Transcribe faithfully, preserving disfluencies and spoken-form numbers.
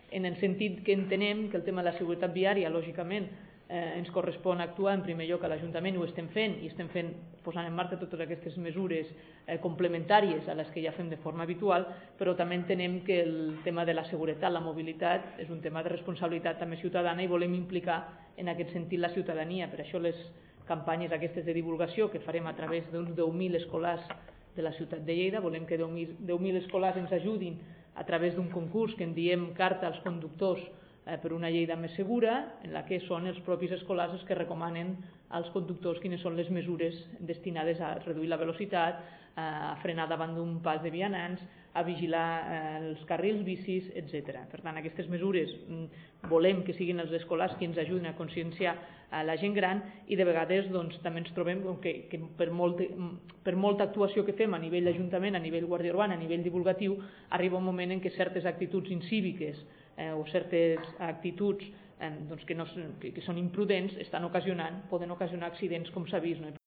en el sentit que entenem que el tema de la seguretat viària, lògicament, eh, ens correspon actuar en primer lloc a l'Ajuntament, i ho estem fent, i estem fent, posant en marxa totes aquestes mesures eh, complementàries a les que ja fem de forma habitual, però també entenem que el tema de la seguretat, la mobilitat, és un tema de responsabilitat també ciutadana i volem implicar en aquest sentit la ciutadania. Per això les campanyes aquestes de divulgació que farem a través d'uns deu mil escolars de la ciutat de Lleida, volem que deu mil escolars ens ajudin a través d'un concurs que en diem Carta als conductors per una Lleida més segura, en la que són els propis escolars els que recomanen als conductors quines són les mesures destinades a reduir la velocitat, a frenar davant d'un pas de vianants, a vigilar els carrils bicis, etcètera. Per tant, aquestes mesures volem que siguin els escolars qui ens ajudin a conscienciar a la gent gran, i de vegades doncs, també ens trobem que, que per, molt, per molta actuació que fem a nivell d'Ajuntament, a nivell Guàrdia Urbana, a nivell divulgatiu, arriba un moment en què certes actituds incíviques eh, o certes actituds eh, doncs que, no, que, que són imprudents estan ocasionant, poden ocasionar accidents, com s'ha vist, no?